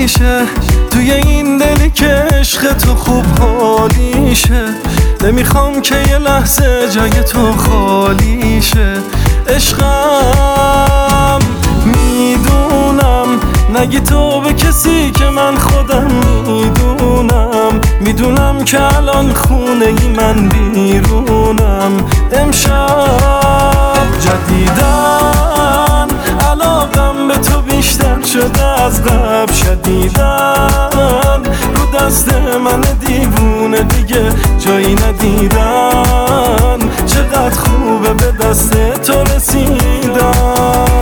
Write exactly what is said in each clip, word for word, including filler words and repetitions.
میشه توی این دلی که عشق تو خوب حالیشه. نمیخوام که یه لحظه جای تو خالی شه. عشقم میدونم نگی تو به کسی که من خودم میدونم. میدونم که الان خونه ای من بیرونم. امشب جدیدن علاقم به تو بیشتر شده از قبل. شدیدن رو دست من دیوونه دیگه جایی ندیدن. چقدر خوبه به دست تو رسیدن.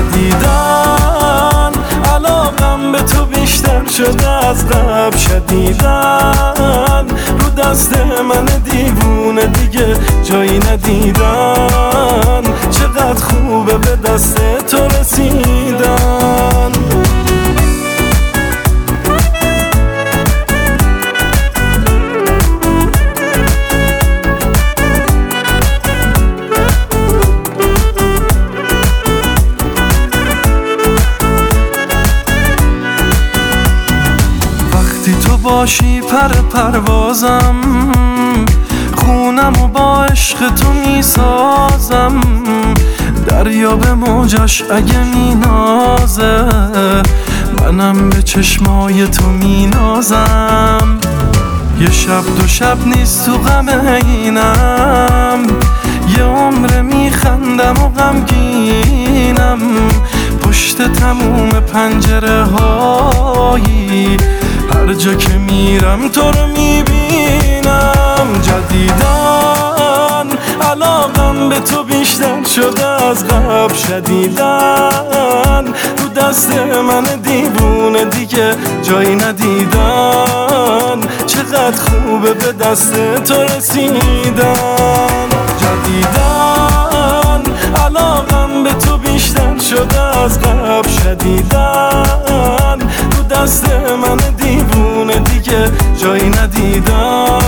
جدیدن علاقم به تو بیشتر شده از قبل. شدیدن رو دست من دیوونه دیگه جایی ندیدن. چقدر خوبه به دست تو رسیدن. تو باشی پر پروازم، خونم و با عشق تو میسازم. دریا به موجش اگه مینازه، منم به چشمای تو مینازم. یه شب دو شب نیست تو غم اینم، یه عمر میخندم و غمگینم. پشت تموم پنجره هایی هر جا که میرم تو رو میبینم. جدیدن علاقم به تو بیشتر شده از قبل. شدیدن رو دست من دیوونه دیگه جایی ندیدن. چقدر خوبه به دست تو رسیدن. جدیدن علاقم به تو بیشتر شده از قبل. شدیدن رو دست من دیوونه دیگه جایی ندیدن.